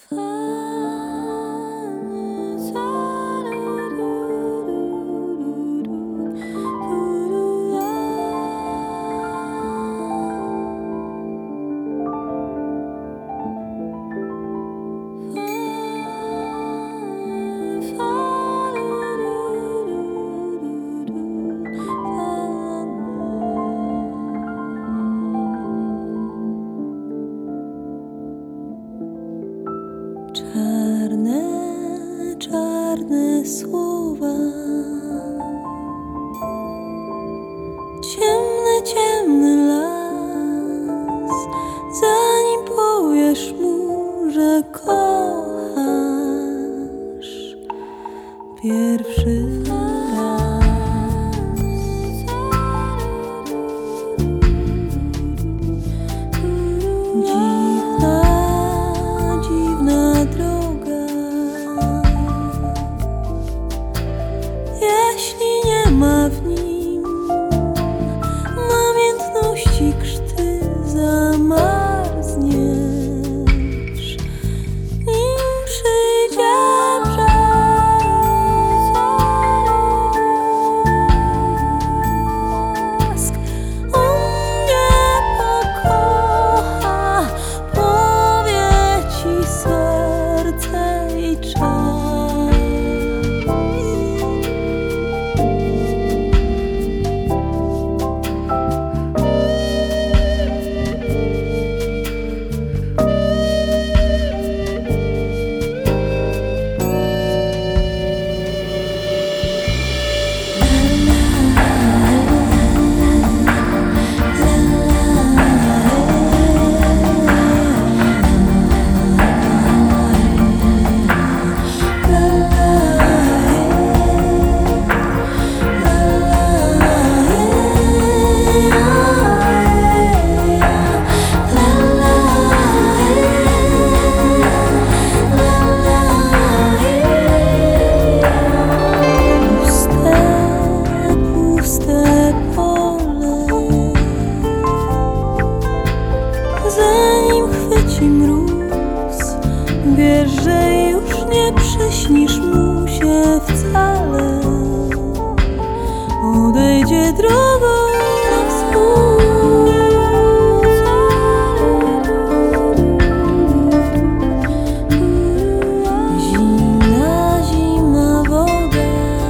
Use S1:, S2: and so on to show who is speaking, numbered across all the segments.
S1: Czarne, czarne słowa, ciemny, ciemny las, zanim powiesz mu, że kochasz pierwszy raz. Dziwna droga, jeśli nie ma w nim namiętności krzty, zamarzniesz, nim przyjdzie brzask. On nie pokocha, powie ci serce i czas. Zanim chwyci mróz, wiesz, że już nie przyśnisz mu się wcale. Odejdzie drogą na wschód. Zimna, zimna woda,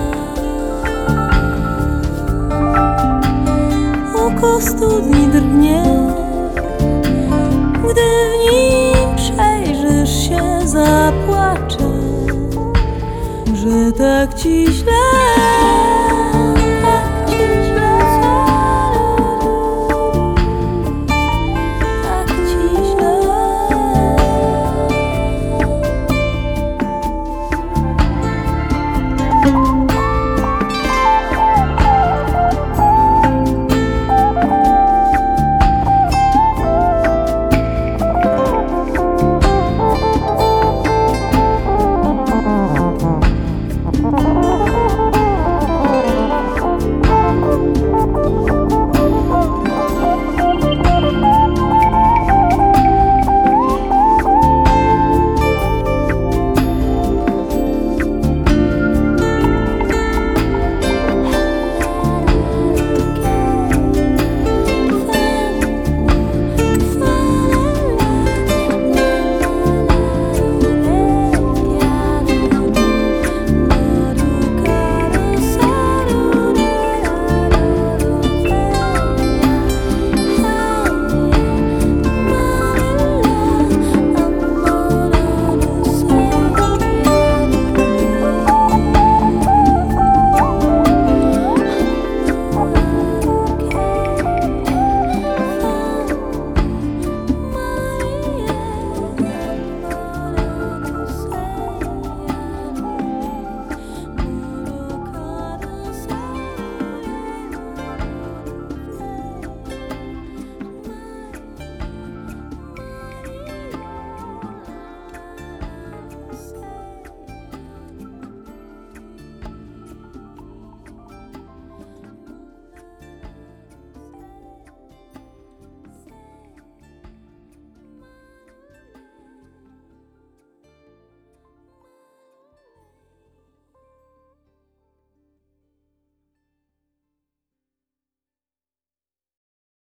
S1: oko studni drgnie, gdy w nim przejrzysz się, zapłaczę, że tak ci źle.